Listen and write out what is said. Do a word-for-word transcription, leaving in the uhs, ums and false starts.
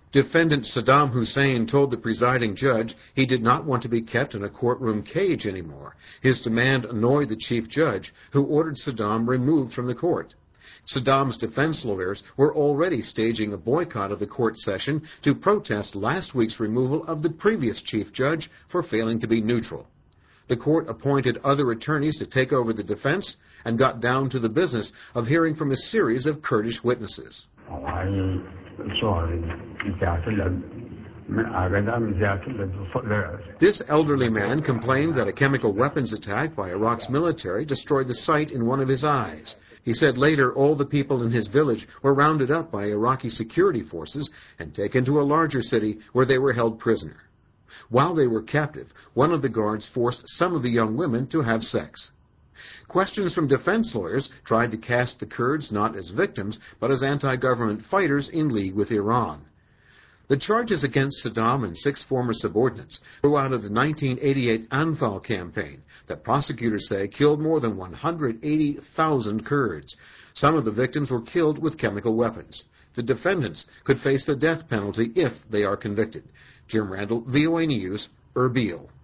Defendant Saddam Hussein told the presiding judge he did not want to be kept in a courtroom cage anymore. His demand annoyed the chief judge, who ordered Saddam removed from the court. Saddam's defense lawyers were already staging a boycott of the court session to protest last week's removal of the previous chief judge for failing to be neutral. The court appointed other attorneys to take over the defense and got down to the business of hearing from a series of Kurdish witnesses. This elderly man complained that a chemical weapons attack by Iraq's military destroyed the sight in one of his eyes. He said later all the people in his village were rounded up by Iraqi security forces and taken to a larger city where they were held prisoner. While they were captive, one of the guards forced some of the young women to have sex. Questions from defense lawyers tried to cast the Kurds not as victims, but as anti-government fighters in league with Iran. The charges against Saddam and six former subordinates grew out of the nineteen eighty-eight Anfal campaign that prosecutors say killed more than one hundred eighty thousand Kurds. Some of the victims were killed with chemical weapons. The defendants could face the death penalty if they are convicted. Jim Randall, V O A News, Erbil.